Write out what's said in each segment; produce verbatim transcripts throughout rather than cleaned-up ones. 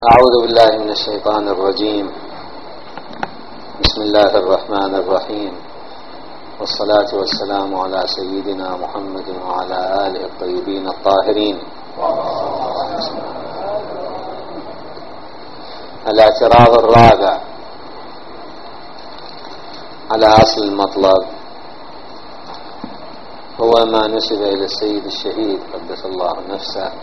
أعوذ بالله من الشيطان الرجيم. بسم الله الرحمن الرحيم، والصلاة والسلام على سيدنا محمد وعلى آله الطيبين الطاهرين. الاعتراض الرابع على أصل المطلب هو ما نسب إلى السيد الشهيد قدس الله نفسه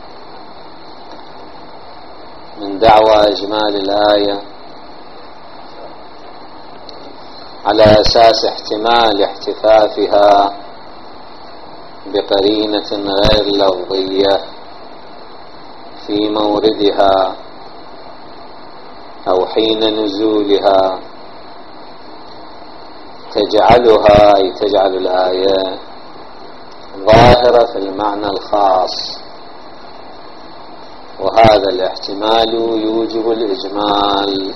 من دعوى إجمال الآية على أساس احتمال احتفافها بقرينة غير لفظية في موردها أو حين نزولها تجعلها أي تجعل الآية ظاهرة في المعنى الخاص، وهذا الاحتمال يوجب الإجمال.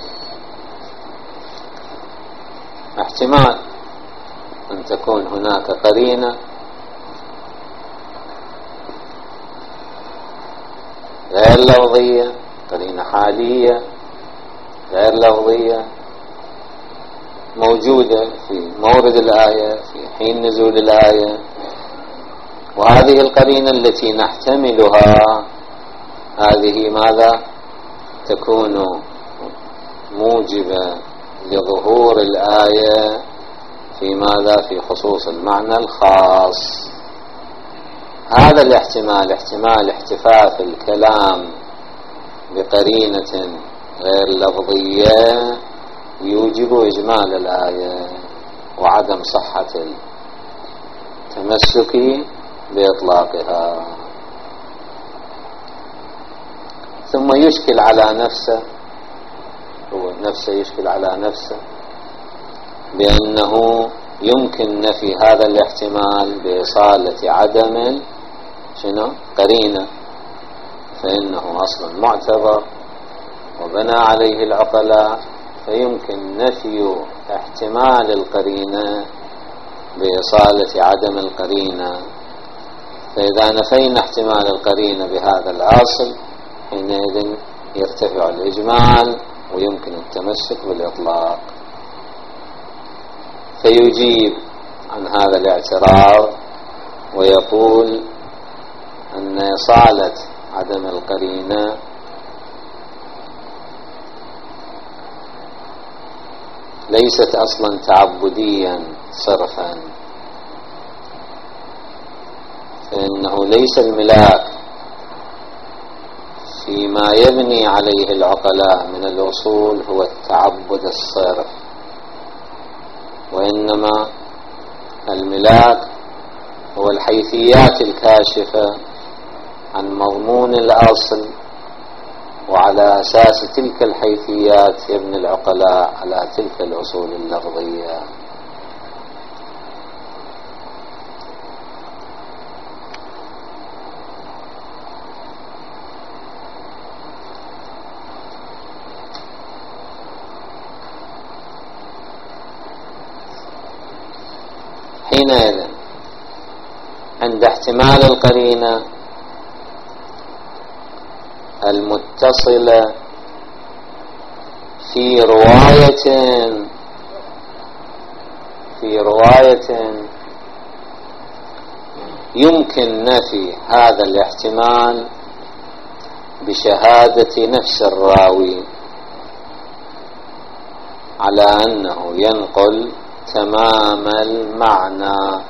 احتمال أن تكون هناك قرينة غير لفظية، قرينة حالية غير لفظية موجودة في مورد الآية في حين نزول الآية، وهذه القرينة التي نحتملها هذه ماذا تكون موجبة لظهور الآية في ماذا في خصوص المعنى الخاص. هذا الاحتمال احتمال احتفاف الكلام بقرينة غير لفظية يوجب إجمال الآية وعدم صحة التمسك بإطلاقها. ثم يشكل على نفسه، هو نفسه يشكل على نفسه بأنه يمكن نفي هذا الاحتمال بإصالة عدم شنو قرينة، فإنه أصلا معتبر وبنى عليه العقلاء، فيمكن نفي احتمال القرينة بإصالة عدم القرينة. فإذا نفينا احتمال القرينة بهذا الأصل حينئذ يرتفع الإجمال ويمكن التمسك بالإطلاق. فيجيب عن هذا الاعتراض ويقول أن إصالة عدم القرينة ليست أصلا تعبديا صرفا، فإنه ليس الملاك فيما يبني عليه العقلاء من الأصول هو التعبد الصرف، وإنما الملاك هو الحيثيات الكاشفة عن مضمون الأصل، وعلى أساس تلك الحيثيات يبني العقلاء على تلك الأصول اللفظية. حينئذ عند احتمال القرينة المتصلة في رواية في رواية يمكن نفي هذا الاحتمال بشهادة نفس الراوي على أنه ينقل تمام المعنى،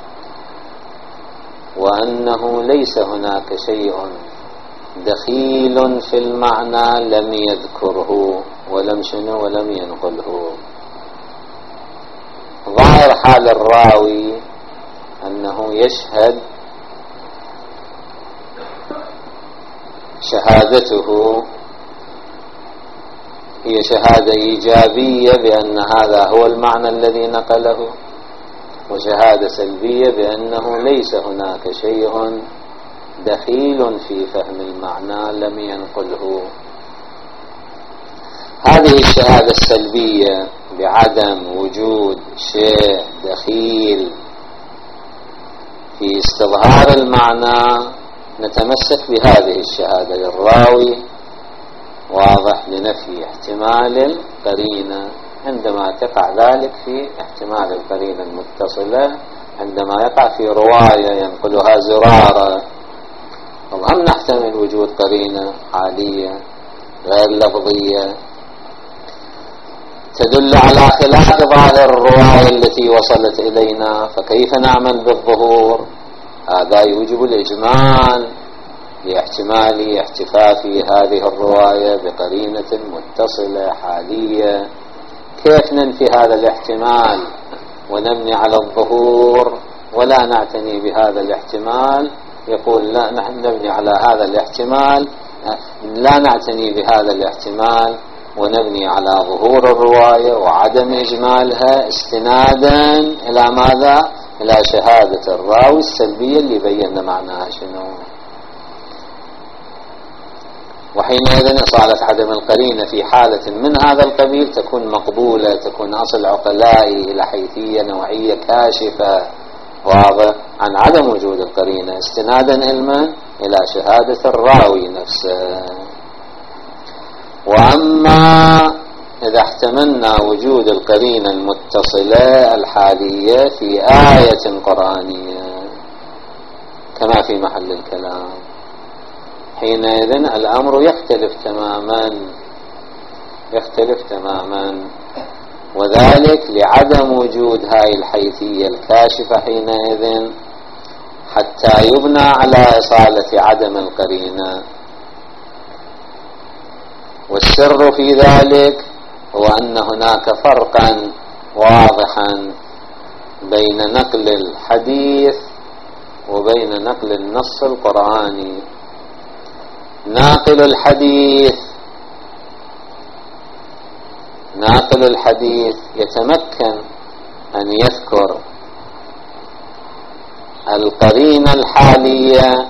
وأنه ليس هناك شيء دخيل في المعنى لم يذكره ولم شنو ولم ينقله. ظاهر حال الراوي أنه يشهد شهادته هي شهادة إيجابية بأن هذا هو المعنى الذي نقله، وشهادة سلبية بأنه ليس هناك شيء دخيل في فهم المعنى لم ينقله. هذه الشهادة السلبية بعدم وجود شيء دخيل في استظهار المعنى نتمسك بهذه الشهادة للراوي واضح، لنفي احتمال القرينة عندما تقع ذلك في احتمال القرينة المتصلة، عندما يقع في رواية ينقلها زرارة. هم نحتمل وجود قرينة حالية غير لفظية تدل على خلاف ظاهر الرواية التي وصلت إلينا، فكيف نعمل بالظهور؟ هذا يوجب الإجمال لاحتمال احتفاف هذه الرواية بقرينة متصلة حالية. كيف ننفي هذا الاحتمال ونبني على الظهور ولا نعتني بهذا الاحتمال؟ يقول لا، نحن نبني على هذا الاحتمال، لا نعتني بهذا الاحتمال ونبني على ظهور الرواية وعدم إجمالها استنادا إلى ماذا؟ إلى شهادة الراوي السلبية اللي بينا معناها شنو. وحينئذ إصالة عدم القرينة في حالة من هذا القبيل تكون مقبولة، تكون أصل عقلائي إلى حيثية نوعية كاشفة واضح عن عدم وجود القرينة استنادا علما إلى شهادة الراوي نفسه. وأما إذا احتملنا وجود القرينة المتصلة الحالية في آية قرآنية كما في محل الكلام، حينئذ الأمر يختلف تماما، يختلف تماما، وذلك لعدم وجود هاي الحيثية الكاشفة حينئذ حتى يبنى على إصالة عدم القرينة. والسر في ذلك هو أن هناك فرقا واضحا بين نقل الحديث وبين نقل النص القرآني. ناقل الحديث ناقل الحديث يتمكن أن يذكر القرينة الحالية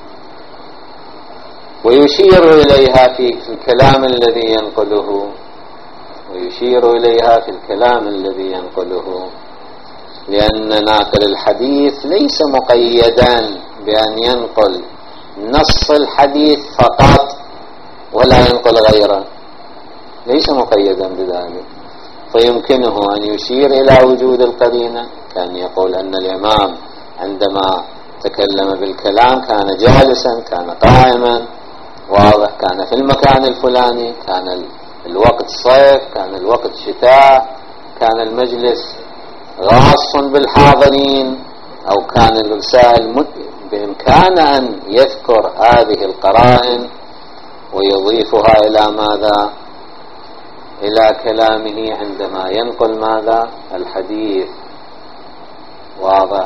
ويشير إليها في الكلام الذي ينقله ويشير إليها في الكلام الذي ينقله لأن ناقل الحديث ليس مقيدا بأن ينقل نص الحديث فقط ولا ينقل غيره، ليس مقيدا بذلك، فيمكنه أن يشير إلى وجود القرينة، كان يقول أن الإمام عندما تكلم بالكلام كان جالسا، كان قائما، واضح، كان في المكان الفلاني، كان الوقت صيف، كان الوقت شتاء، كان المجلس غاص بالحاضرين، أو كان الرسائل بإمكان أن يذكر هذه القرائن ويضيفها إلى ماذا؟ إلى كلامه عندما ينقل ماذا؟ الحديث، واضح.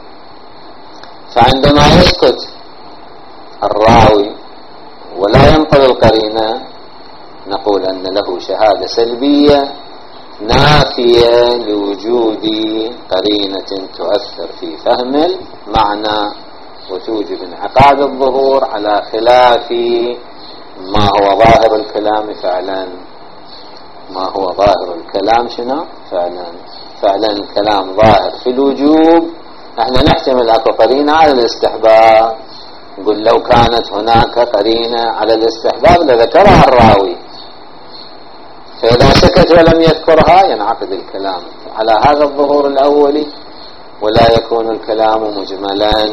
فعندما يسكت الراوي ولا ينقل القرينة نقول أن له شهادة سلبية نافية لوجود قرينة تؤثر في فهم المعنى وتوجب انعقاد الظهور على خلاف ما هو ظاهر الكلام فعلا. ما هو ظاهر الكلام شنو؟ فعلا فعلا الكلام ظاهر في الوجوب، نحن نحتمل اكو قرينة على الاستحباب، نقول لو كانت هناك قرينة على الاستحباب لذكرها الراوي، فإذا سكت ولم يذكرها ينعقد الكلام على هذا الظهور الأولي ولا يكون الكلام مجملا،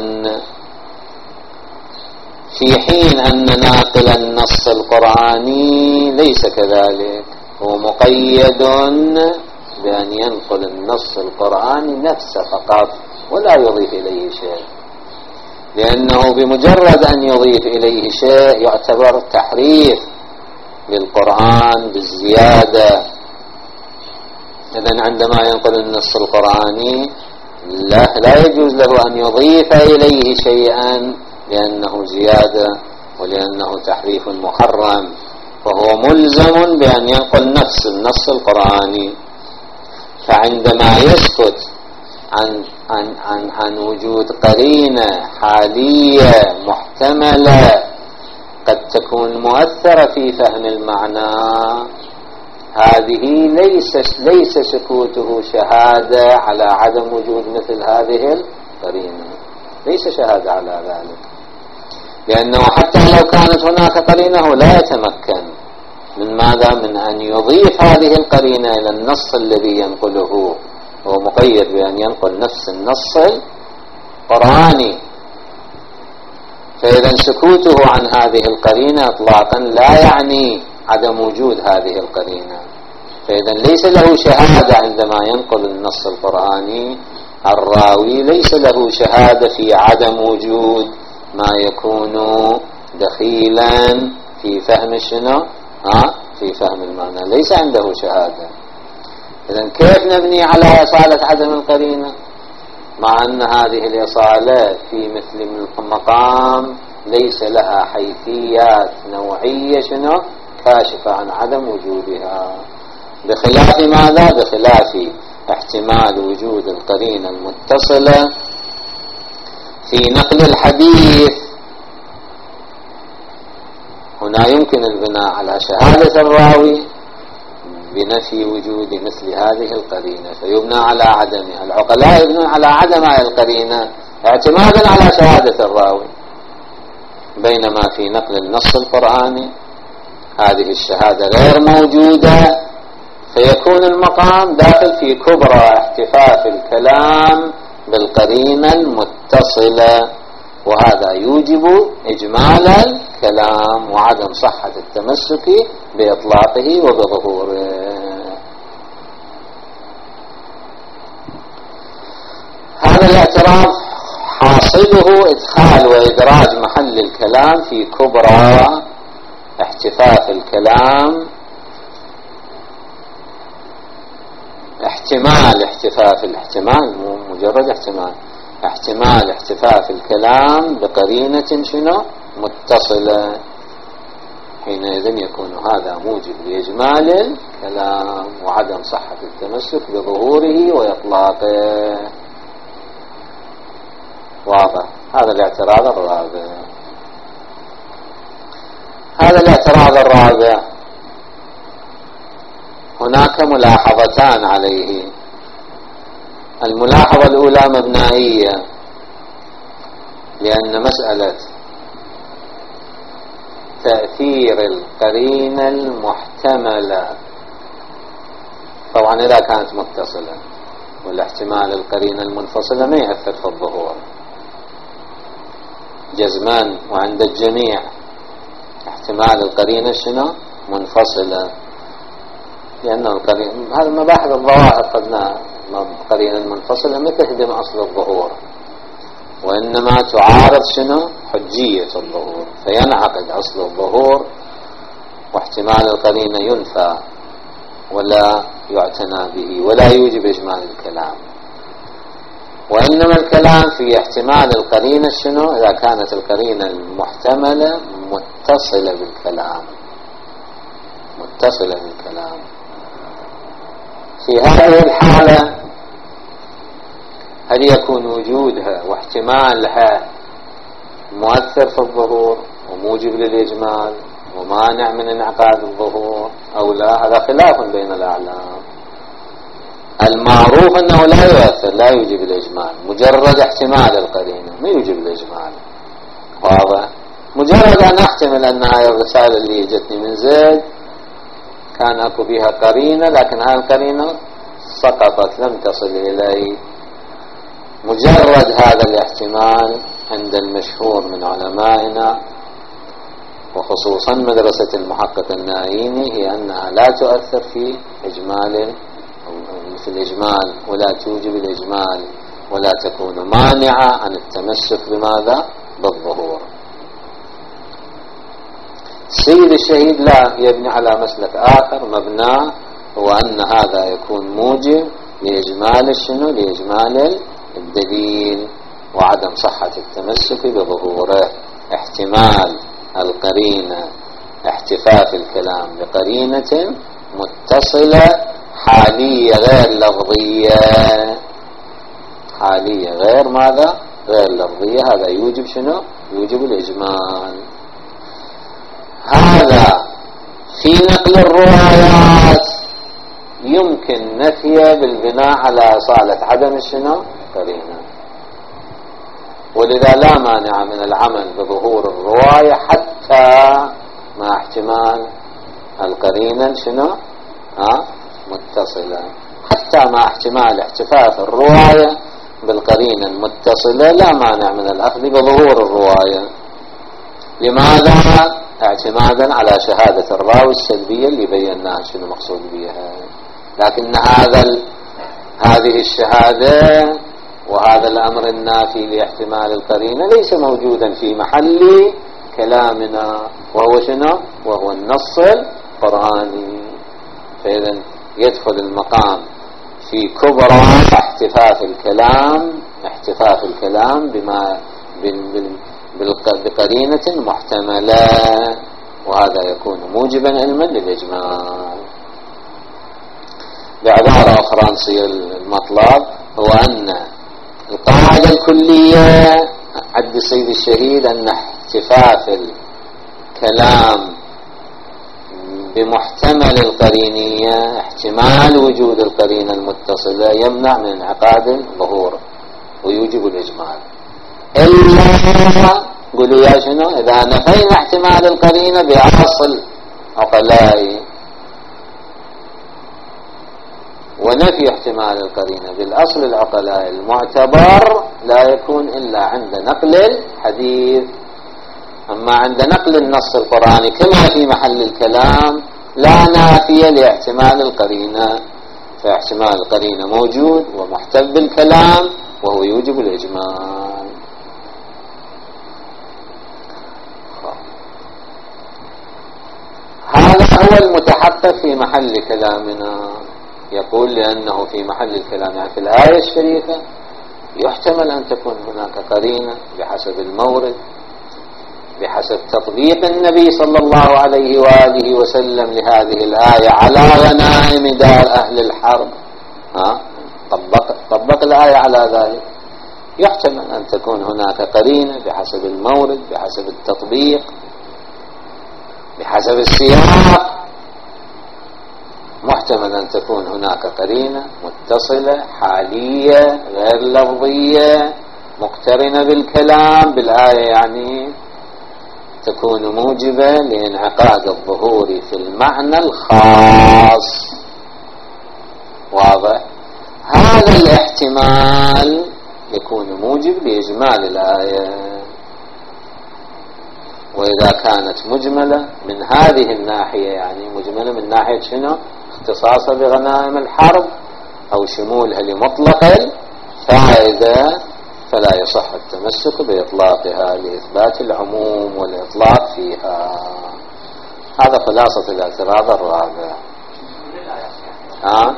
في حين أن ناقل النص القرآني ليس كذلك، هو مقيد بأن ينقل النص القرآني نفسه فقط ولا يضيف إليه شيء، لأنه بمجرد أن يضيف إليه شيء يعتبر تحريف للقرآن بالزيادة. إذن عندما ينقل النص القرآني لا, لا يجوز له أن يضيف إليه شيئا لأنه زيادة ولأنه تحريف محرم، فهو ملزم بأن ينقل نفس النص القرآني. فعندما يسكت عن, عن, عن, عن وجود قرينة حالية محتملة قد تكون مؤثرة في فهم المعنى، هذه ليس, ليس سكوته شهادة على عدم وجود مثل هذه القرينة، ليس شهادة على ذلك، لأنه حتى لو كانت هناك قرينة لا يتمكن من ماذا؟ من أن يضيف هذه القرينة إلى النص الذي ينقله، هو مقيد بأن ينقل نفس النص القرآني، فإذا سكوته عن هذه القرينة إطلاقا لا يعني عدم وجود هذه القرينة، فإذا ليس له شهادة عندما ينقل النص القرآني. الراوي ليس له شهادة في عدم وجود ما يكون دخيلا في فهم شنو؟ ها؟ في فهم المعنى، ليس عنده شهادة. إذن كيف نبني على إصالة عدم القرينة مع أن هذه الإصالة في مثل المقام ليس لها حيثيات نوعية شنو؟ كاشفة عن عدم وجودها، بخلاف ماذا؟ بخلاف احتمال وجود القرينة المتصلة في نقل الحديث. هنا يمكن البناء على شهادة الراوي بنفي وجود مثل هذه القرينة، فيبنى على عدمها. العقلاء يبنون على عدم هذه القرينة اعتمادا على شهادة الراوي، بينما في نقل النص القرآني هذه الشهادة غير موجودة، فيكون المقام داخل في كبرى احتفاف الكلام بالقرينة المتصلة، وهذا يوجب إجمال الكلام وعدم صحة التمسك بإطلاقه وبظهوره. هذا الاعتراف حاصله إدخال وإدراج محل الكلام في كبرى احتفاف الكلام، احتمال احتفاف الاحتمال مو مجرد احتمال، احتمال احتفاف الكلام بقرينة شنو؟ متصلة، حينئذ يكون هذا موجب لإجمال الكلام وعدم صحة التمسك بظهوره وإطلاقه. واضح؟ هذا الاعتراض الرابع. هذا الاعتراض الرابع هناك ملاحظتان عليه. الملاحظة الأولى مبنائية، لأن مسألة تأثير القرينة المحتملة طبعا إذا كانت متصلة، والاحتمال القرينة المنفصلة ما يأثر في الظهور جزمان، وعند الجميع احتمال القرينة شنو؟ منفصلة، لأن القرينة هذا مباحث الظواهر قدنا القرينة المنفصلة ما تهدم أصل الظهور، وإنما تعارض شنو؟ حجية الظهور، فينعقد أصل الظهور واحتمال القرينة ينفى ولا يعتنى به ولا يوجب إجمال الكلام. وإنما الكلام في احتمال القرينة شنو؟ إذا كانت القرينة المحتملة متصلة بالكلام، متصلة بالكلام. في هذه الحالة هل يكون وجودها واحتمالها مؤثر في الظهور وموجب للإجمال ومانع من انعقاد الظهور أو لا؟ هذا خلاف بين الأعلام. المعروف أنه لا يؤثر، لا يوجب الإجمال، مجرد احتمال القرينة ما يوجب الإجمال. واضح؟ مجرد أن أحتمل أن هذه الرسالة اللي جتني من زيد كان أكو بها قرينة، لكن هذه القرينة سقطت لم تصل إلي، مجرد هذا الاحتمال عند المشهور من علمائنا وخصوصا مدرسة المحقق النائيني هي أنها لا تؤثر في إجمال في الإجمال ولا توجب الإجمال ولا تكون مانعة عن التمسك بماذا؟ بالظهور. السيد الشهيد لا يبني على مسلك آخر مبناه، هو أن هذا يكون موجب لإجمال الشنو؟ لإجمال الدليل وعدم صحة التمسك بظهوره. احتمال القرينة احتفاف الكلام بقرينة متصلة حالية غير لفظية، حالية غير ماذا؟ غير لفظية، هذا يوجب شنو؟ يوجب الإجمال. هذا في نقل الروايات يمكن نفيه بالبناء على إصالة عدم الشنو؟ قرينة، ولذا لا مانع من العمل بظهور الرواية حتى مع احتمال القرينة شنو ها متصلة، حتى مع احتمال احتفاف الرواية بالقرينة المتصلة لا مانع من الأخذ بظهور الرواية. لماذا؟ اعتمادا على شهادة الراوي السلبية اللي بيناها شنو مقصود بها. لكن هذا هذه الشهادة وهذا الأمر النافي لاحتمال القرينة ليس موجودا في محل كلامنا، وهو شنو؟ وهو النص القرآني. فإذا يدخل المقام في كبرى احتفاف الكلام احتفاف الكلام بما بقرينة محتملة، وهذا يكون موجبا علما للإجمال. بعبارة أخرى نصير المطلب هو أن القاعدة الكلية عند السيد الشهيد أن احتفاف الكلام بمحتمل القرينية احتمال وجود القرينة المتصلة يمنع من انعقاد الظهور ويوجب الإجمال، إلا قولوا يا شنو إذا نفينا احتمال القرينة بأصل عقلائي. ونفي احتمال القرينة بالأصل العقلائي المعتبر لا يكون إلا عند نقل الحديث. أما عند نقل النص القرآني كما في محل الكلام لا نافية لاحتمال القرينة، فاحتمال القرينة موجود ومحتف بالكلام وهو يوجب الإجمال. هذا هو المتحقق في محل كلامنا. يقول لأنه في محل الكلام يعني في الآية الشريفة يحتمل أن تكون هناك قرينة بحسب المورد، بحسب تطبيق النبي صلى الله عليه وآله وسلم لهذه الآية على غنائم دار أهل الحرب. ها؟ طبق, طبق الآية على ذلك. يحتمل أن تكون هناك قرينة بحسب المورد، بحسب التطبيق، بحسب السياق. محتمل أن تكون هناك قرينة متصلة حالية غير لفظية مقترنة بالكلام بالآية، يعني تكون موجبة لانعقاد الظهور في المعنى الخاص. واضح؟ هذا الاحتمال يكون موجب لإجمال الآية. وإذا كانت مجملة من هذه الناحية، يعني مجملة من ناحية شنو؟ اختصاصها بغنائم الحرب أو شمولها لمطلق الفائدة، فلا يصح التمسك بإطلاقها لإثبات العموم والإطلاق فيها. هذا خلاصة الاعتراض الرابع. ها؟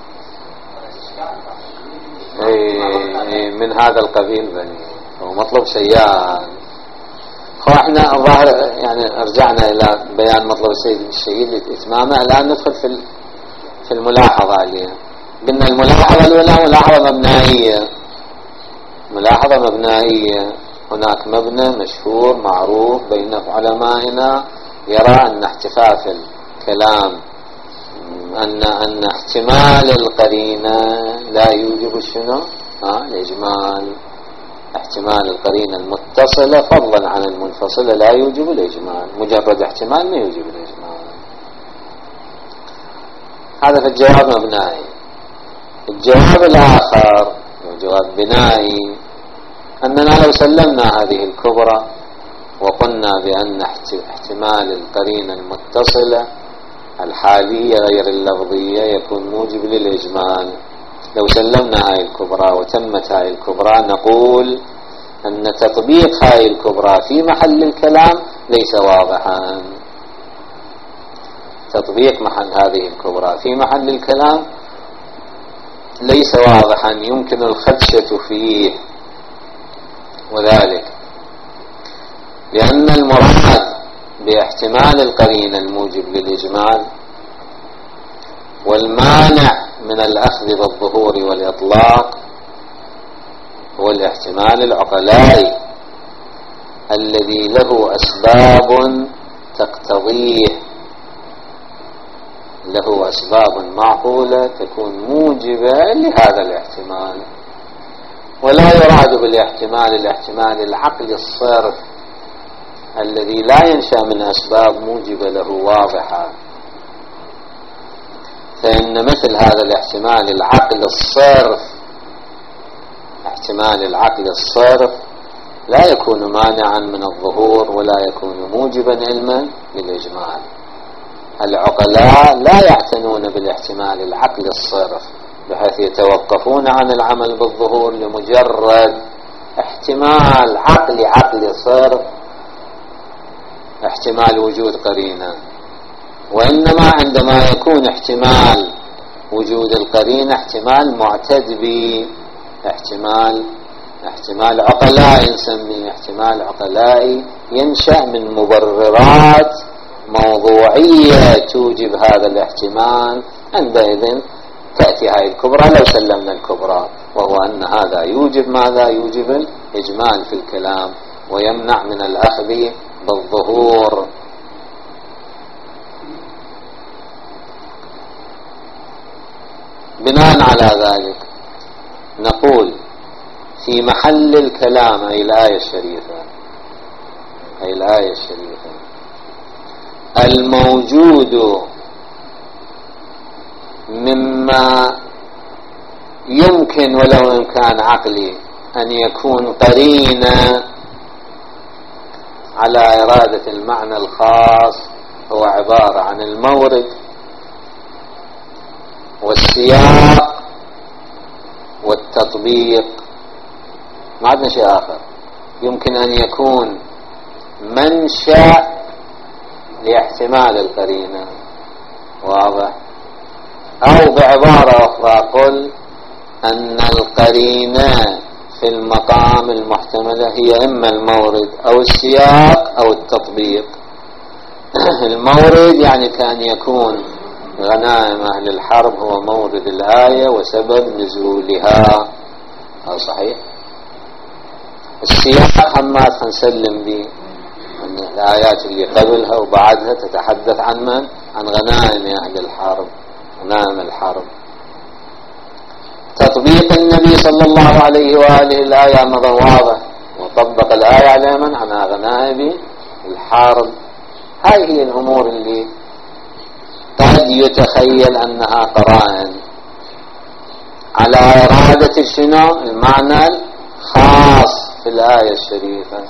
اي من هذا القبيل بني هو مطلب سيان. احنا ظاهر يعني رجعنا الى بيان مطلب السيد الشهيد لاتمامه. الان ندخل في في الملاحظه عليه. قلنا الملاحظه الاولى ملاحظه مبنائيه، ملاحظه مبنائيه. هناك مبنى مشهور معروف بين علمائنا يرى ان احتفاف الكلام ان ان احتمال القرينه لا يوجب شنو؟ ها الاجمال. احتمال القرينة المتصلة فضلا عن المنفصلة لا يوجب الإجمال، مجرد احتمال ما يوجب الإجمال. هذا في الجواب مبنائي. الجواب الآخر جواب بنائي، أننا لو سلمنا هذه الكبرى وقلنا بأن احتمال القرينة المتصلة الحالية غير اللفظية يكون موجب للإجمال، لو سلمنا هاي الكبرى وتمت هاي الكبرى نقول أن تطبيق هاي الكبرى في محل الكلام ليس واضحا. تطبيق محل هذه الكبرى في محل الكلام ليس واضحا، يمكن الخدشة فيه. وذلك لأن المراد باحتمال القرينة الموجب للإجمال والمانع من الأخذ بالظهور والإطلاق هو الاحتمال العقلائي الذي له أسباب تقتضيه، له أسباب معقولة تكون موجبة لهذا الاحتمال. ولا يراد بالاحتمال الاحتمال العقلي الصرف الذي لا ينشأ من أسباب موجبة له واضحة، فإن مثل هذا الاحتمال العقل الصرف احتمال العقل الصرف لا يكون مانعا من الظهور ولا يكون موجبا علما للإجمال. العقلاء لا يعتنون بالاحتمال العقل الصرف بحيث يتوقفون عن العمل بالظهور لمجرد احتمال عقلي عقلي صرف، احتمال وجود قرينة. وإنما عندما يكون احتمال وجود القرينة احتمال معتد به، احتمال احتمال عقلائي نسميه، احتمال عقلائي ينشأ من مبررات موضوعية توجب هذا الاحتمال، عندئذ تأتي هذه الكبرى لو سلمنا الكبرى، وهو أن هذا يوجب ماذا؟ يوجب الإجمال في الكلام ويمنع من الأخذ بالظهور. بناء على ذلك نقول في محل الكلام أي الآية الشريفة أي الآية الشريفة الموجود مما يمكن ولو إمكان عقلي أن يكون قرينة على إرادة المعنى الخاص هو عبارة عن المورد والسياق والتطبيق، ما عندنا شيء آخر. يمكن أن يكون منشأ لاحتمال القرينة، واضح؟ أو بعبارة أخرى قل أن القرينة في المقام المحتملة هي إما المورد أو السياق أو التطبيق. المورد يعني كان يكون غنائم أهل الحرب هو مورد الآية وسبب نزولها، هذا صحيح. السياق هم ما نسلم به، أن الآيات اللي قبلها وبعدها تتحدث عن من؟ عن غنائم أهل الحرب، غنائم الحرب. تطبيق النبي صلى الله عليه وآله الآية أمر واضح، وطبق الآية على من؟ على غنائم الحرب. هاي هي الأمور اللي قد يتخيل أنها قرائن على إرادة شنو؟ المعنى الخاص في الآية الشريفة.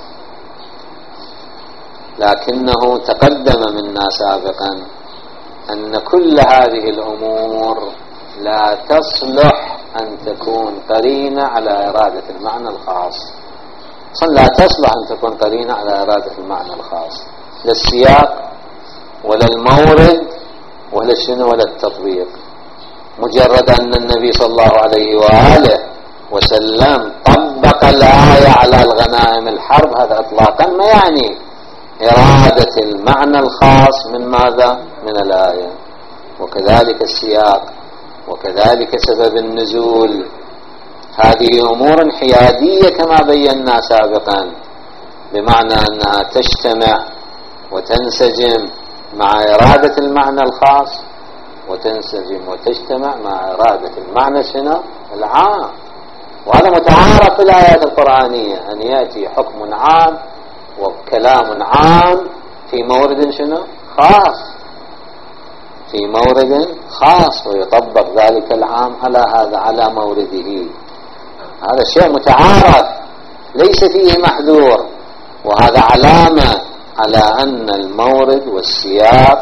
لكنه تقدم منا سابقا أن كل هذه الأمور لا تصلح أن تكون قرينة على إرادة المعنى الخاص. أصلا لا تصلح أن تكون قرينة على إرادة المعنى الخاص، لا السياق ولا المورد ولا شنو ولا التطبيق. مجرد أن النبي صلى الله عليه وآله وسلم طبق الآية على الغنائم الحرب، هذا إطلاقا ما يعني إرادة المعنى الخاص من ماذا؟ من الآية. وكذلك السياق، وكذلك سبب النزول. هذه أمور حيادية كما بينا سابقا، بمعنى أنها تجتمع وتنسجم مع إرادة المعنى الخاص، وتنسجم وتجتمع مع إرادة المعنى شنو؟ العام. وهذا متعارف في الآيات القرآنية، أن يأتي حكم عام وكلام عام في مورد شنو؟ خاص، في مورد خاص، ويطبق ذلك العام على هذا على مورده. هذا شيء متعارف ليس فيه محذور، وهذا علامة على أن المورد والسياق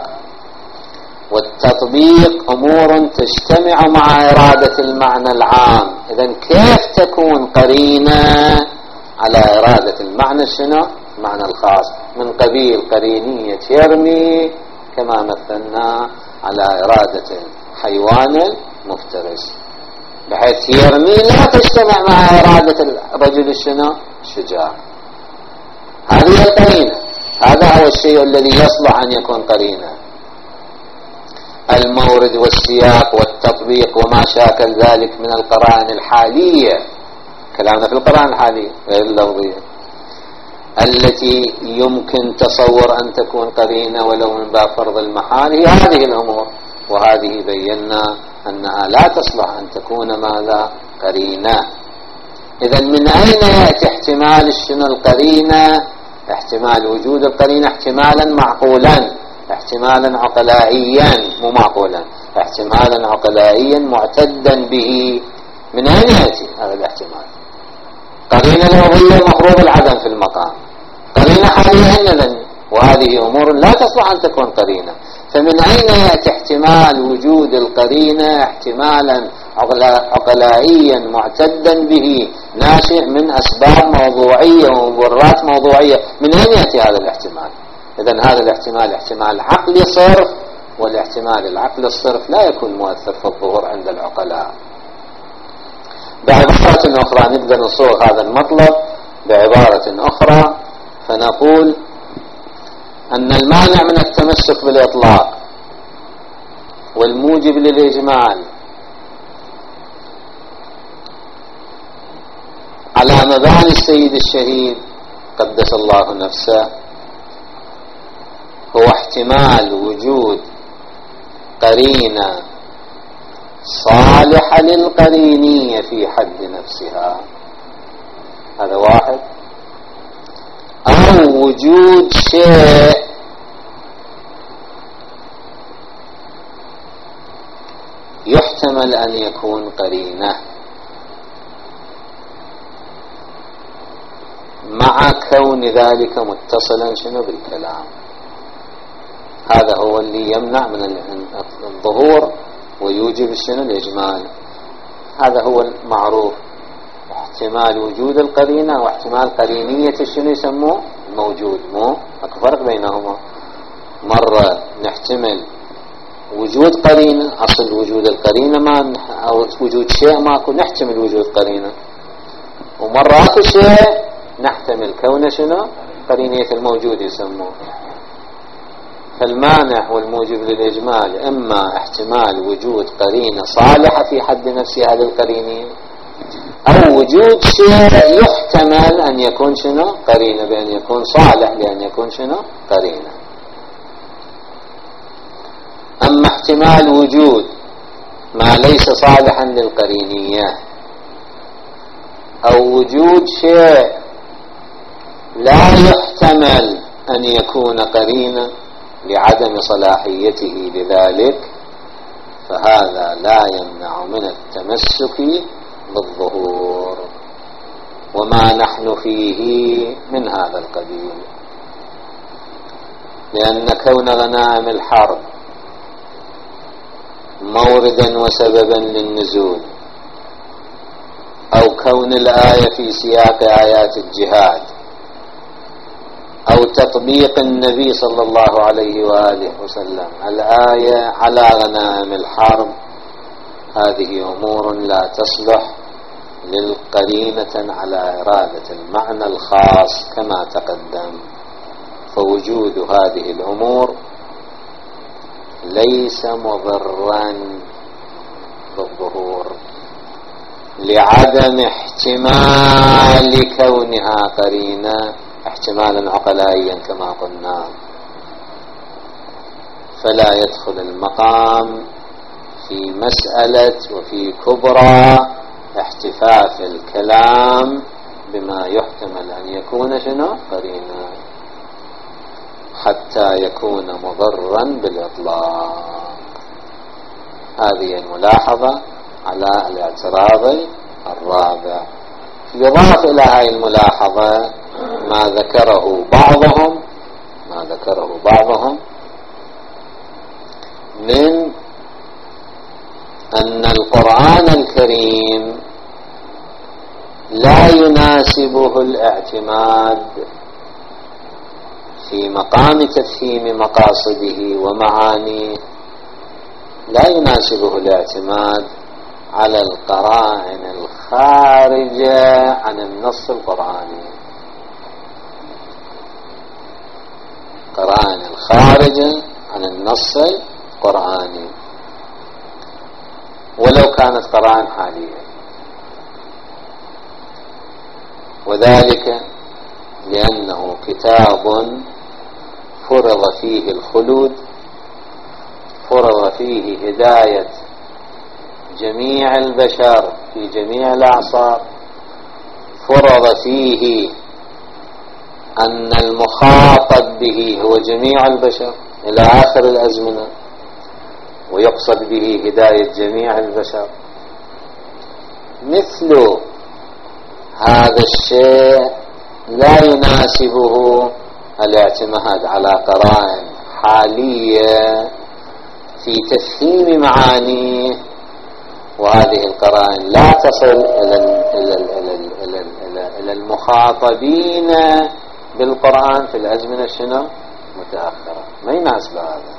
والتطبيق أمور تجتمع مع إرادة المعنى العام. إذن كيف تكون قرينة على إرادة المعنى شنو؟ المعنى الخاص، من قبيل قرينية يرمي كما مثلنا على إرادة حيوان مفترس، بحيث يرمي لا تجتمع مع إرادة الرجل الشنو؟ الشجاع. هذه القرينة، هذا هو الشيء الذي يصلح أن يكون قرينة. المورد والسياق والتطبيق وما شاكل ذلك من القرائن الحالية، كلامنا في القرائن الحالية غير اللفظية، التي يمكن تصور أن تكون قرينة ولو من باب فرض المحال، هي هذه الأمور. وهذه بينا أنها لا تصلح أن تكون ماذا؟ قرينة. إذن من أين يأتي احتمال شنو القرينة؟ احتمال وجود القرينة احتمالا معقولا، احتمالا عقلائيا مو معقولا. احتمالا عقلائيا معتدا به. من أين يأتي هذا الاحتمال؟ قرينة لفظية مفروض العدم في المقام، قرينة حالية إنذن، وهذه أمور لا تصلح أن تكون قرينة. فمن أين يأتي احتمال وجود القرينة احتمالا عقلائيا معتدا به ناشئ من أسباب موضوعية ومبررات موضوعية؟ من أين يأتي هذا الاحتمال؟ إذن هذا الاحتمال احتمال عقلي صرف، والاحتمال العقل الصرف لا يكون مؤثر في الظهور عند العقلاء. بعبارة أخرى نقدر نصوغ هذا المطلب بعبارة أخرى فنقول أن المانع من التمسك بالإطلاق والموجب للإجمال على مباني السيد الشهيد قدس الله نفسه هو احتمال وجود قرينة صالحة للقرينية في حد نفسها، هذا واحد، أو وجود شيء يحتمل أن يكون قرينة مع كون ذلك متصلا شنو بالكلام. هذا هو اللي يمنع من الظهور ويوجب شنو الإجمال. هذا هو المعروف، احتمال وجود القرينة واحتمال قرينية شنو يسموه موجود. مو اكو فرق بينهما. مرة نحتمل وجود قرينة، أصل وجود القرينة ما أو وجود شيء ماكو نحتمل وجود قرينة، ومرة اكو شيء نحتمل كونه شنو قرينية الموجود يسموه. فالمانع والموجب للإجمال إما احتمال وجود قرينة صالحة في حد نفسها للقرينية، أو وجود شيء يحتمل أن يكون شنو قرينة، بأن يكون صالح لأن يكون شنو قرينة. أما احتمال وجود ما ليس صالحا للقرينية أو وجود شيء لا يحتمل أن يكون قرينة لعدم صلاحيته لذلك، فهذا لا يمنع من التمسك بالظهور، وما نحن فيه من هذا القبيل. لأن كون غنائم الحرب موردا وسببا للنزول، أو كون الآية في سياق آيات الجهاد، أو تطبيق النبي صلى الله عليه وآله وسلم الآية على غنائم الحرب، هذه أمور لا تصلح للقرينة على إرادة المعنى الخاص كما تقدم. فوجود هذه الأمور ليس مضرا بالظهور لعدم احتمال كونها قرينة احتمالا عقلائيا كما قلنا. فلا يدخل المقام في مسألة وفي كبرى احتفاف الكلام بما يحتمل أن يكون شنو قرينة حتى يكون مضرا بالإطلاق. هذه الملاحظة على الاعتراض الرابع. يضاف إلى هذه الملاحظة ما ذكره بعضهم ما ذكره بعضهم من أن القرآن الكريم لا يناسبه الاعتماد في مقام تفهيم مقاصده ومعانيه، لا يناسبه الاعتماد على القرائن الخارجة عن النص القرآني، قرائن الخارجة عن النص القرآني ولو كانت قرائن حالية. وذلك لأنه كتاب فرض فيه الخلود، فرض فيه هداية جميع البشر في جميع الأعصار، فرض فيه أن المخاطب به هو جميع البشر إلى آخر الأزمنة، ويقصد به هداية جميع البشر. مثل هذا الشيء لا يناسبه الاعتماد على قرائن حالية في تفهيم معانيه، وهذه القرائن لا تصل إلى إلى إلى إلى إلى إلى المخاطبين بالقرآن في الأزمنة شنو متأخرة، ما يناسب هذا.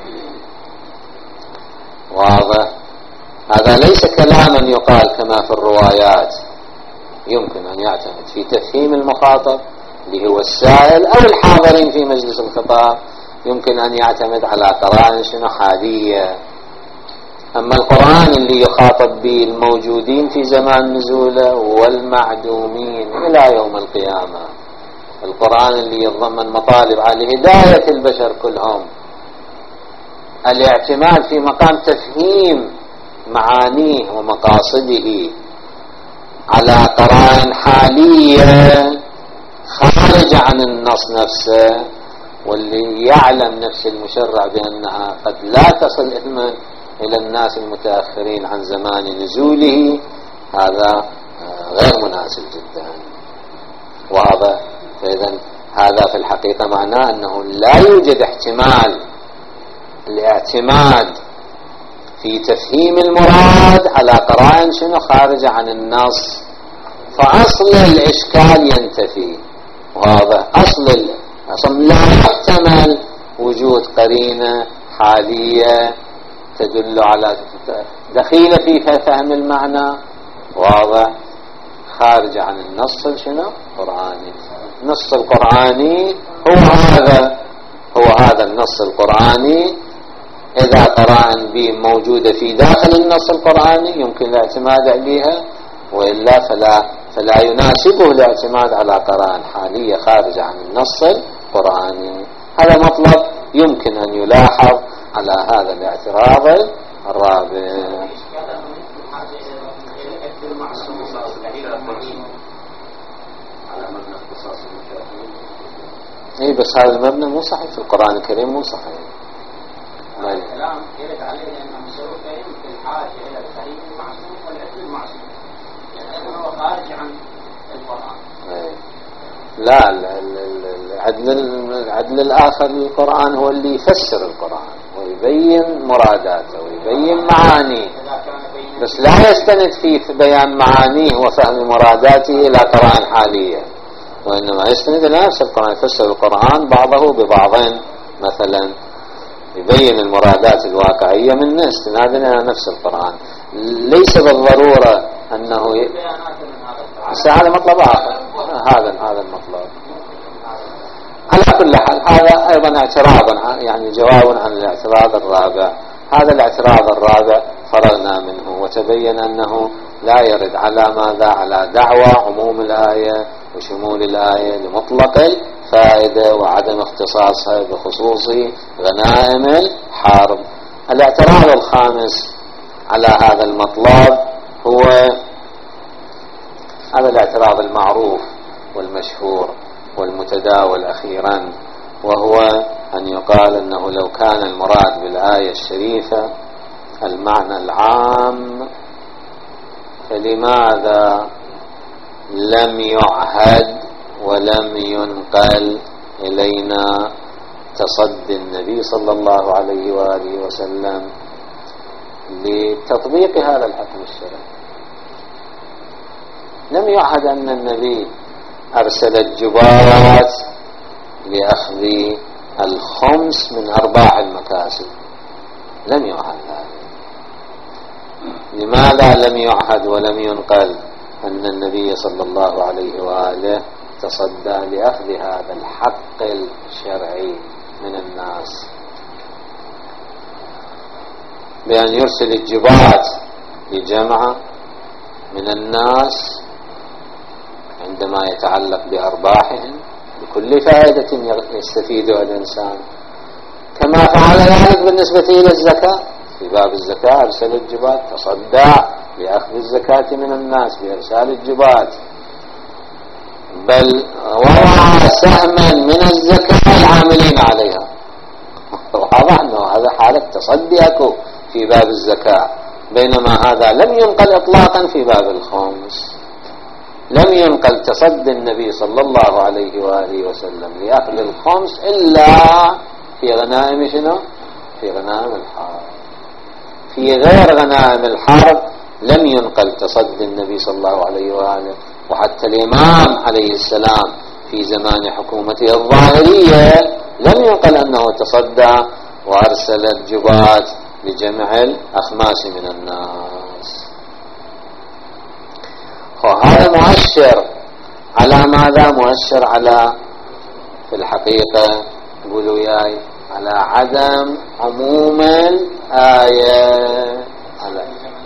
واضح؟ هذا ليس كلاما يقال كما في الروايات، يمكن أن يعتمد في تفهيم المخاطب اللي هو السائل أو الحاضرين في مجلس الخطاب، يمكن أن يعتمد على قرائن شنو حالية. أما القرآن اللي يخاطب به الموجودين في زمان نزوله والمعدومين إلى يوم القيامة، القرآن اللي يتضمن مطالب على هداية البشر كلهم، الاعتماد في مقام تفهيم معانيه ومقاصده على قرائن حالية خارجة عن النص نفسه، واللي يعلم نفس المشرع بأنها قد لا تصل إثما إلى الناس المتأخرين عن زمان نزوله، هذا غير مناسب جدا. وهذا فإذا هذا في الحقيقة معناه أنه لا يوجد احتمال الاعتماد في تفهيم المراد على قرائن شنو خارجة عن النص، فأصل الإشكال ينتفي. وهذا أصل أصل لا يحتمل وجود قرينة حالية تدل على دخيلة في فهم المعنى واضح خارجة عن النص شنو قرآني. النص القرآني هو هذا هو هذا النص القرآني. إذا قرائن به موجودة في داخل النص القرآني يمكن الاعتماد عليها، وإلا فلا فلا يناسبه الاعتماد على قرائن حالية خارجة عن النص القرآني. هذا مطلب يمكن أن يلاحظ على هذا الاعتراض الرابع. اي بس هذا المبنى مو صحيح في القرآن الكريم، مو صحيح. الكلام يرد عليه لأنه مشروع كريم في الحاجة إلى الخليل المعصوم والعدل المعصوم، يعني هو خارج عن القرآن. لا العدل العدل الآخر للقرآن هو اللي يفسر القرآن ويبين مراداته ويبين معانيه، بس لا يستند في بيان معانيه وفهم مراداته إلى قرآن حالية، وإنما يستند إلى نفس القرآن، يفسر القرآن بعضه ببعض، مثلا يبين المرادات الواقعية من استناد إلى نفس القرآن. ليس بالضرورة أنه ي... هذا مطلب آخر، هذا هذا المطلب. على كل حال هذا أيضا اعتراض، يعني جواب عن الاعتراض الرابع. هذا الاعتراض الرابع فرغنا منه وتبين أنه لا يرد على ماذا؟ على دعوى عموم الآية وشمول الآية لمطلق الفائدة وعدم اختصاصها بخصوص غنائم الحرب. الاعتراض الخامس على هذا المطلب هو هذا الاعتراض المعروف والمشهور والمتداول أخيرا، وهو أن يقال أنه لو كان المراد بالآية الشريفة المعنى العام فلماذا لم يعهد ولم ينقل إلينا تصدي النبي صلى الله عليه وآله وسلم لتطبيق هذا الحكم الشرعي؟ لم يعهد أن النبي أرسل الجبارات لأخذ الخمس من أرباح المكاسب، لم يعهد هذا. لماذا لم يعهد ولم ينقل أن النبي صلى الله عليه وآله تصدى لأخذ هذا الحق الشرعي من الناس بأن يرسل الجبات لجمع من الناس عندما يتعلق بأرباحهم بكل فائدة يستفيدها الإنسان، كما فعل ذلك بالنسبة إلى الزكاة. في باب الزكاة أرسل الجبات، تصدى لأخذ الزكاة من الناس بإرسال الجبات، بل وضع سهما من الزكاة العاملين عليها. واضح أنه هذا حالة تصدي أكو في باب الزكاة، بينما هذا لم ينقل إطلاقا في باب الخمس. لم ينقل تصدي النبي صلى الله عليه وآله وسلم لأخذ الخمس إلا في غنائم شنو؟ في غنائم الحرب. في غير غنائم الحرب لم ينقل تصدي النبي صلى الله عليه وآله. وحتى الإمام عليه السلام في زمان حكومته الظاهرية لم ينقل أنه تصدى وأرسل الجبات لجمع الأخماس من الناس. وهذا مؤشر على ماذا؟ مؤشر على في الحقيقة قولوا ياي على عدم عموم الآية. على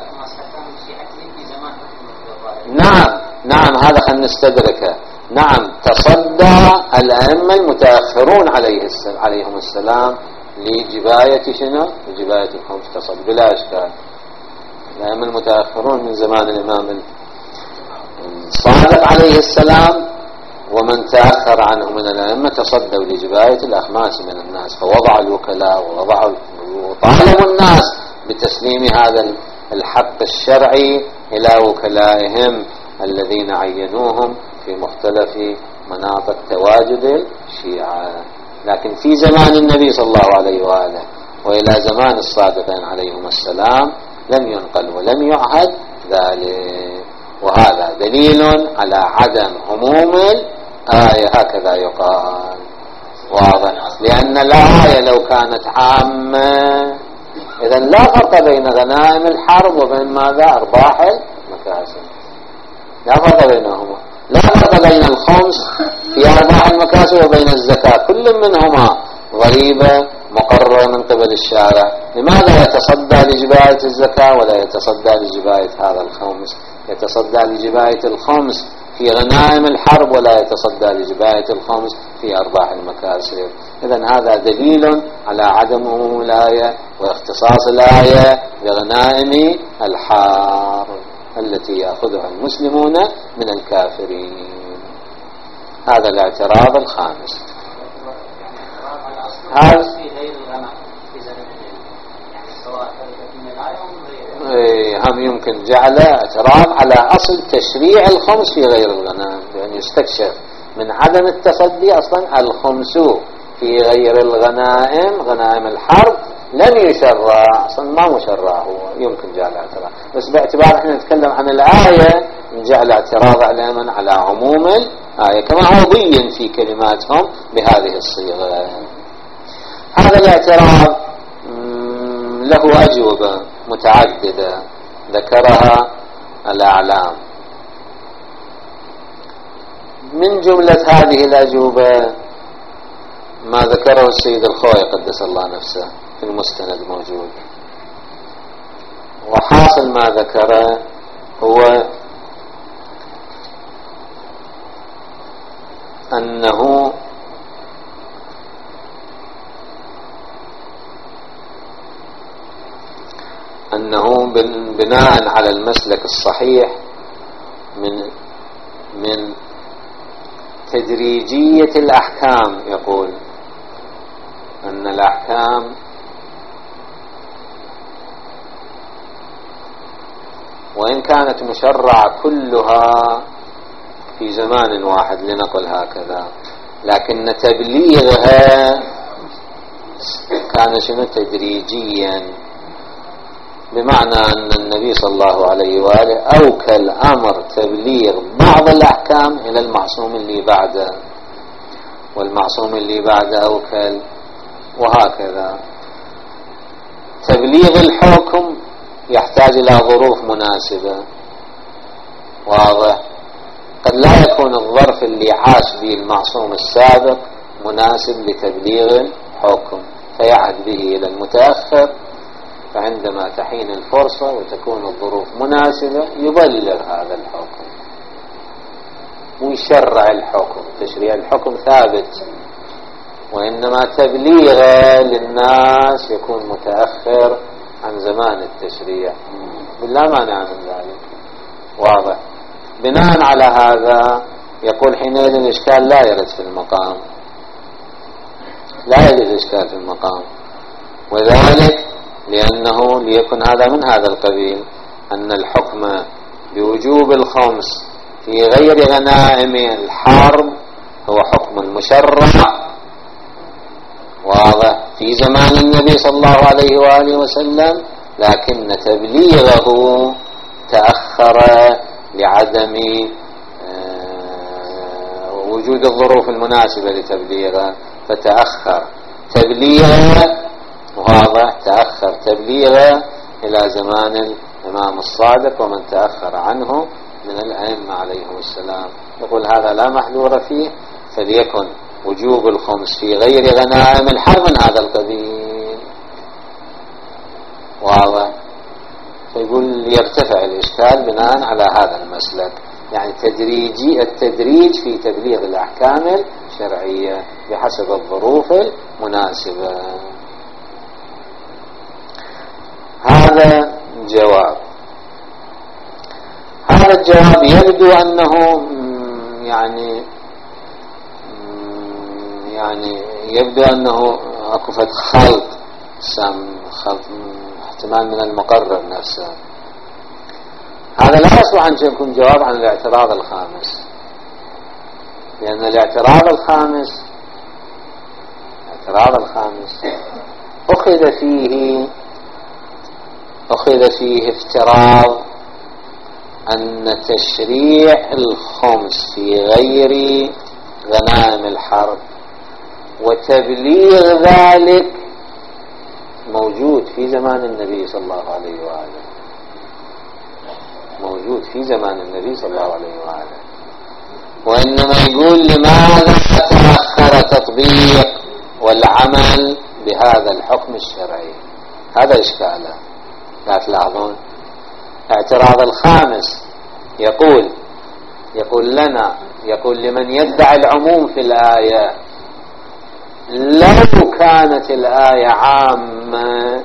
نعم نعم هذا خلنا نستدركه. نعم تصدى الأئمة المتأخرون عليه السلام عليهم السلام لجباية شنو؟ لجباية الخمس تصدى بلا إشكال. الأئمة المتأخرون من زمان الإمام الصادق عليه السلام ومن تأخر عنه من الأئمة تصدوا لجباية الأخماس من الناس، فوضعوا الوكلاء ووضعوا وطالبوا الناس بتسليم هذا الحق الشرعي إلى وكلائهم الذين عينوهم في مختلف مناطق تواجد الشيعة. لكن في زمان النبي صلى الله عليه وآله وإلى زمان الصادقين عليهم السلام لم ينقل ولم يعهد ذلك. وهذا دليل على عدم عموم الآية، هكذا يقال. واضح؟ لأن الآية لو كانت عامة إذن لا فرق بين غنائم الحرب وبين ماذا؟ أرباح المكاسب. لا فرق بينهما. لا فرق بين الخمس في أرباح المكاسب وبين الزكاة، كل منهما ضريبة مقررة من قبل الشارع. لماذا يتصدى لجباية الزكاة ولا يتصدى لجباية هذا الخمس؟ يتصدى لجباية الخمس في غنائم الحرب ولا يتصدى لجباية الخمس في أرباح المكاسب. إذن هذا دليل على عدم عموم الآية واختصاص الآية بغنائم الحرب التي يأخذها المسلمون من الكافرين. هذا الاعتراض الخامس. هذا هم يمكن جعل اعتراض على أصل تشريع الخمس في غير الغنائم، يعني يستكشف من عدم التصدي أصلا الخمس في غير الغنائم غنائم الحرب لم يشرع أصلا، ما مشرع هو، يمكن جعل اعتراض. بس باعتبار احنا نتكلم عن الآية نجعل اعتراض على من؟ على عموم الآية كما هو بين في كلماتهم بهذه الصيغة. هذا الاعتراض له أجوبة متعددة ذكرها الأعلام. من جملة هذه الأجوبة ما ذكره السيد الخوي قدس الله نفسه في المستند موجود. وحاصل ما ذكره هو أنه أنه بناء على المسلك الصحيح من من تدريجية الأحكام، يقول أن الأحكام وإن كانت مشرعة كلها في زمان واحد لنقل هكذا، لكن تبليغها كان شنو؟ تدريجيا، بمعنى أن النبي صلى الله عليه وآله أوكل أمر تبليغ بعض الأحكام إلى المعصوم اللي بعده، والمعصوم اللي بعده أوكل، وهكذا. تبليغ الحكم يحتاج إلى ظروف مناسبة، واضح؟ قد لا يكون الظرف اللي عاش به المعصوم السابق مناسب لتبليغ الحكم فيعهد به إلى المتأخر، فعندما تحين الفرصة وتكون الظروف مناسبة يبلغ هذا الحكم ويشرع الحكم. تشريع الحكم ثابت، وإنما تبليغه للناس يكون متأخر عن زمان التشريع، لا مانع من ذلك، واضح؟ بناء على هذا يقول حينئذ الإشكال لا يرد في المقام، لا يرد الإشكال في المقام، وذلك لأنه ليكن هذا من هذا القبيل، أن الحكم بوجوب الخمس في غير غنائم الحرب هو حكم مشرع واضح في زمان النبي صلى الله عليه وآله وسلم، لكن تبليغه تأخر لعدم وجود الظروف المناسبة لتبليغه، فتأخر تبليغه واضح تأخر تبليغه إلى زمان الإمام الصادق ومن تأخر عنه من الأئمة عليهم السلام. يقول هذا لا محذور فيه، فليكن وجوب الخمس في غير غنائم الحرب من هذا القبيل واضح. فيقول يرتفع الإشكال بناء على هذا المسلك، يعني تدريجي التدريج في تبليغ الأحكام الشرعية بحسب الظروف المناسبة. هذا جواب. هذا الجواب يبدو أنه يعني يعني يبدو أنه أكفت خلط سم خلط احتمال من المقرر نفسه. هذا لا يصلح أن يكون جواب عن الاعتراض الخامس، لأن الاعتراض الخامس الاعتراض الخامس أخذ فيه أخذ فيه افتراض أن تشريع الخمس في غير غنائم الحرب وتبليغ ذلك موجود في زمان النبي صلى الله عليه وآله موجود في زمان النبي صلى الله عليه وآله وإنما يقول لماذا تأخر تطبيق والعمل بهذا الحكم الشرعي. هذا إشكاله. لا تلاحظون اعتراض الخامس يقول يقول لنا يقول لمن يدعي العموم في الآية، لو كانت الآية عامة.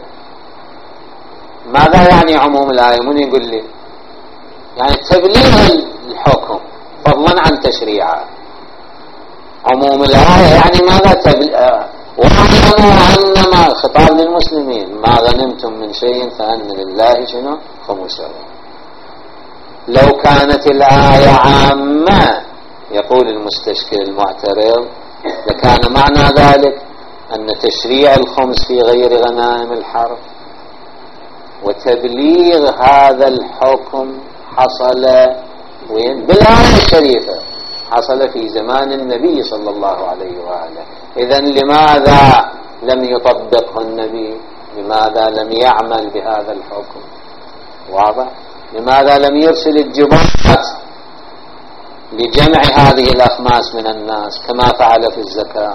ماذا يعني عموم الآية؟ من يقول لي؟ يعني تبليغ الحكم فضلا عن تشريعه. عموم الآية يعني ماذا تبليغ؟ واعلموا أنما خطاب للمسلمين ما غنمتم من شيء فأن لله شنو خمسه. لو كانت الآية عامة يقول المستشكل المعترض لكان معنى ذلك أن تشريع الخمس في غير غنائم الحرب وتبليغ هذا الحكم حصل وين؟ بالآية الشريفة، حصل في زمان النبي صلى الله عليه وآله. إذن لماذا لم يطبقه النبي؟ لماذا لم يعمل بهذا الحكم؟ واضح؟ لماذا لم يرسل الجبات لجمع هذه الأخماس من الناس كما فعل في الزكاة؟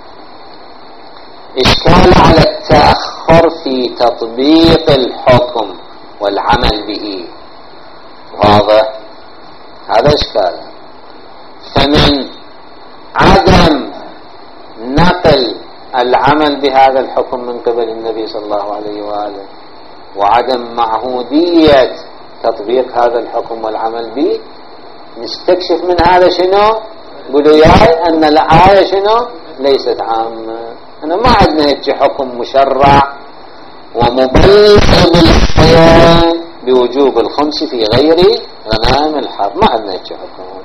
إشكال على التأخر في تطبيق الحكم والعمل به. واضح؟ هذا إشكال. فمن عدم نقل العمل بهذا الحكم من قبل النبي صلى الله عليه وآله وعدم معهودية تطبيق هذا الحكم والعمل به نستكشف من هذا شنو؟ قولوا ياي أن الآية شنو؟ ليست عامة. أنا ما عندنا هيك حكم مشرع ومبلغ بالحياة بوجوب الخمس في غير غنائم الحرب، ما عندنا هيك حكم.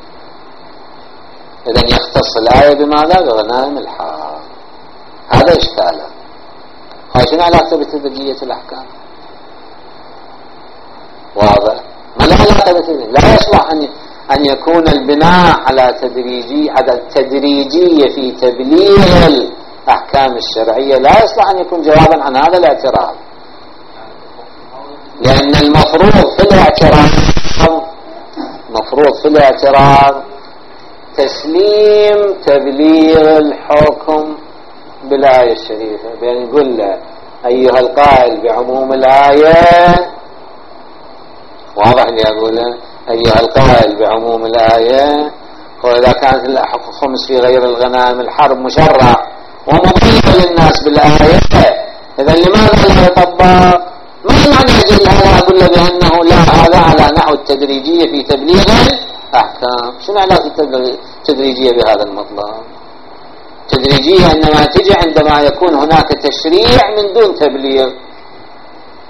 إذن يختص الآية بماذا؟ بغنائم الحرب. هذا إشكاله. هاي شنو علاقته بتدريجية الأحكام؟ واضح؟ ما له علاقة بتدريجية. لا يصلح أن أن يكون البناء على تدريجي على التدريجية في تبليغ الأحكام الشرعية لا يصلح أن يكون جوابا عن هذا الاعتراض، لأن المفروض في الاعتراض مفروض في الاعتراض تسليم تبليغ الحكم بالآية الشريفة، بأن يقول له أيها القائل بعموم الآية. واضح اللي أقوله؟ أيها القائل بعموم الآية، وإذا كانت الخمس في غير الغنائم الحرب مشرع ومبلغ للناس بالآية، إذا لماذا لا يطبق؟ ما معنى يجل هذا؟ أقول له بأنه لا، هذا على نحو التدريجية في تبليغ الأحكام. شنو علاقة التدريجية بهذا المطلب؟ تدريجية إنما تجي عندما يكون هناك تشريع من دون تبليغ،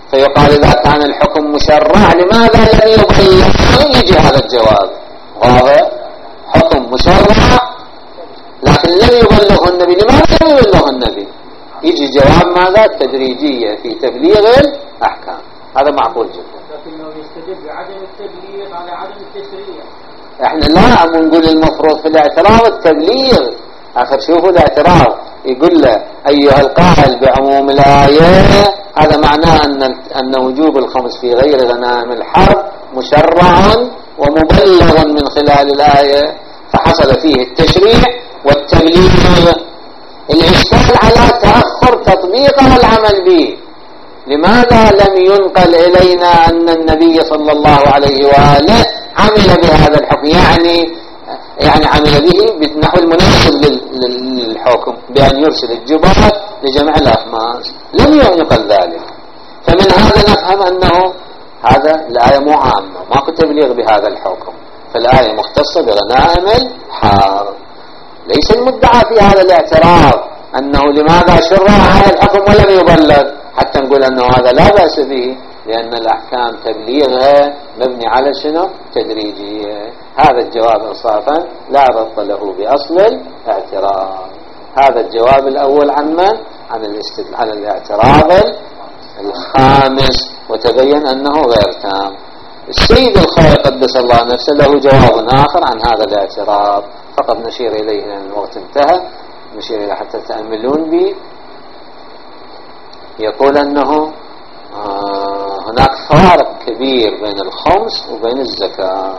فيقال إذا كان الحكم مشرع لماذا لم يبلغ؟ يجي هذا الجواب واضح. حكم مشرع لكن لم يبلغه النبي، لماذا لم يبلغه النبي؟ يجي جواب ماذا؟ تدريجية في تبليغ الأحكام. هذا معقول جدا. لكنه يستدل بعدم التبليغ على عدم التشريع. احنا لا نقول المفروض في الاعتراض التبليغ. اخر شوفوا الاعتراض يقول له ايها القائل بعموم الآية، هذا معناه ان ان وجوب الخمس في غير غنائم الحرب مشرع ومبلغ من خلال الآية، فحصل فيه التشريع والتبليغ. الإشكال على تأخر تطبيقه والعمل به. لماذا لم ينقل إلينا أن النبي صلى الله عليه وآله عمل بهذا الحكم؟ يعني يعني عمل به بالنحو المناسب للحكم بأن يرسل الجبال لجمع الأخماس، لم ينقل ذلك. فمن هذا نفهم أنه هذا الآية مو عامة، ماكو تبليغ بهذا الحكم، فالآية مختصة بغنائم الحرب. ليس المدعى في هذا الاعتراض أنه لماذا شرع هذا الحكم ولم يبلغ، حتى نقول أنه هذا لا بأس به، لأن الأحكام تبليغها مبني على شنو؟ تدريجية. هذا الجواب إنصافا لا ربط له بأصل الاعتراض. هذا الجواب الأول عن من؟ عن الاستدلال عن الاعتراض الخامس، وتبين أنه غير تام. السيد الخوي قدس الله نفسه له جواب آخر عن هذا الاعتراض، فقط نشير إليه لأن الوقت انتهى، نشير إليه حتى تأملون به. يقول أنه آه هناك فارق كبير بين الخمس وبين الزكاة.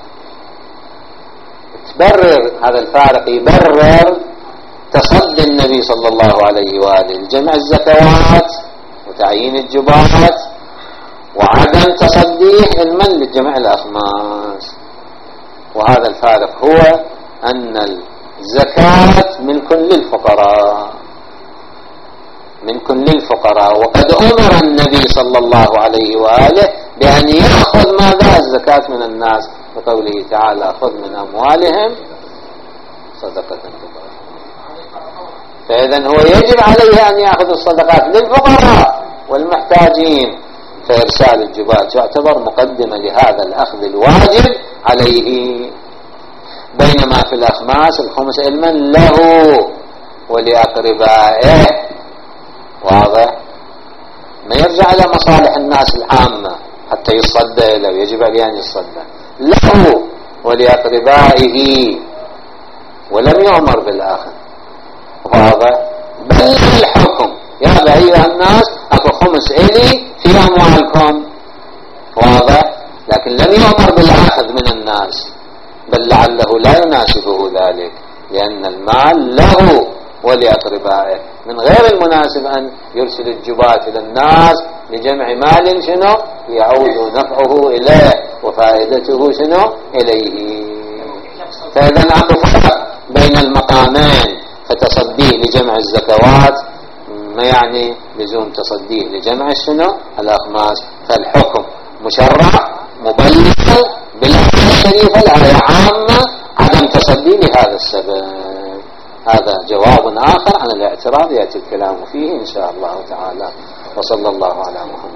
تبرر هذا الفارق، يبرر تصدي النبي صلى الله عليه وآله لجمع الزكوات وتعيين الجبات، وعدم تصديه علما لجمع الأخماس. وهذا الفارق هو أن الزكاة ملك للفقراء، ملك للفقراء، وقد أمر النبي صلى الله عليه وآله بأن يأخذ ماذا؟ الزكاة من الناس، بقوله تعالى خذ من أموالهم صدقة تطهرهم. فإذن هو يجب عليه أن يأخذ الصدقات للفقراء والمحتاجين، فإرسال الجبات تعتبر مقدمة لهذا الأخذ الواجب عليه. بينما في الأخماس الخمس علما له ولأقربائه. واضح؟ ما يرجع إلى مصالح الناس العامة حتى يصدى له، يجب عليه أن يصدى له ولأقربائه، ولم يؤمر بالآخر. واضح؟ بل الحكم يا أيها الناس أكو خمس إلي في أموالكم. واضح؟ لكن لم يؤمر بالأخذ من الناس، بل لعله لا يناسبه ذلك، لأن المال له ولأقربائه. من غير المناسب أن يرسل الجبات إلى الناس لجمع مال شنو يعود نفعه إليه وفائدته شنو إليه. فإذا أكو فرق بين المقامين، فتصديه لجمع الزكوات ما يعني لزوم تصديه لجمع شنو الأخماس. فالحكم مشرع مبلغ بالآية الشريفة، الآية عامة، عدم تصدي لهذا السبب. هذا جواب آخر عن الاعتراض يأتي الكلام فيه إن شاء الله تعالى. وصلى الله على محمد.